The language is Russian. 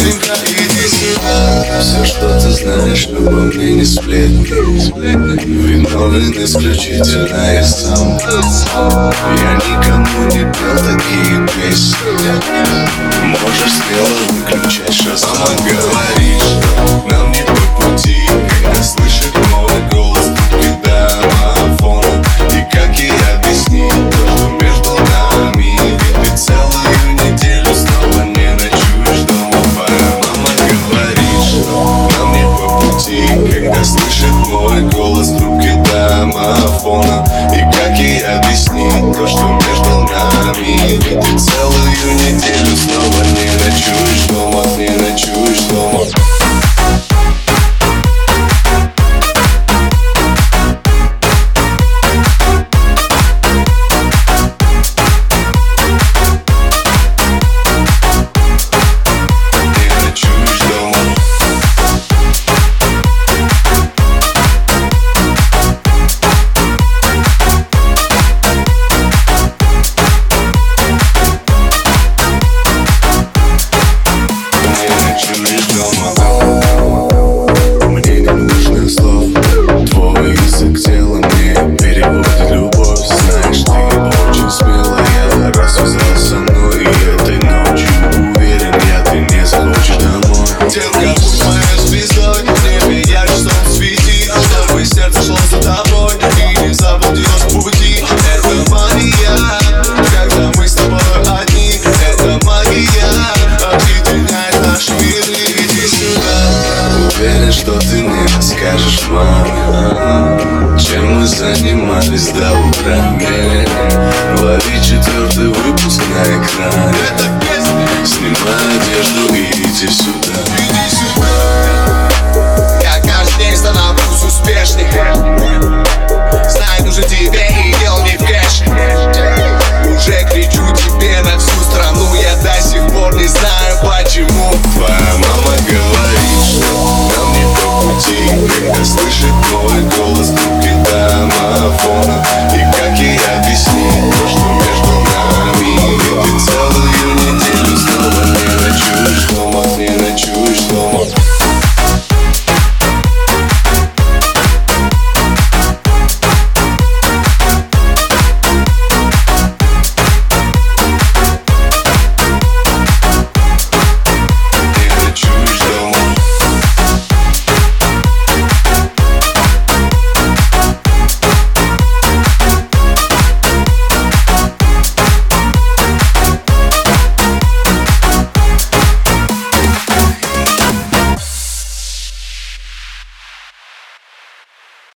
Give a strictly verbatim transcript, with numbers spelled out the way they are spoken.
маленькая, иди сюда. Все, что ты знаешь обо мне, не сплетни. Виновен исключительно я сам. Я никому не пел такие песни. Можешь смело выключать шазам. Мама говорит, что нам не по пути, когда слышит мой голос трубки домофона. И как ей объяснить то, что между нами? Ведь ты целую неделю снова не ночуешь дома. Мама говорит, что нам не по пути, когда слышит мой голос трубки домофона. И как ей объяснить то, что между нами? Ведь ты целую неделю снова не ночуешь дома, не ночуешь дома. Мне не нужно слов, твой язык тела мне переводит любовь. Знаешь, ты очень смелая, раз связалась со мной. И этой ночью, уверен я, ты не захочешь домой. Девка, будь моей звездой, в небе ярче солнце свети, чтобы сердце шло за тобой и не заблудилось в пути. Это магия, когда мы с тобой одни. Это магия, объединяет наши миры. Иди сюда. Уверен, что ты мне расскажешь, мама, чем мы занимались до утра. Лови четвертый выпуск на экране. Это песня. Снимай одежду и иди сюда. Иди сюда. Я каждый день становлюсь успешней. Знай, нужен тебе и дело не в кэше. Уже кричу тебе на всю страну, я до сих пор не знаю.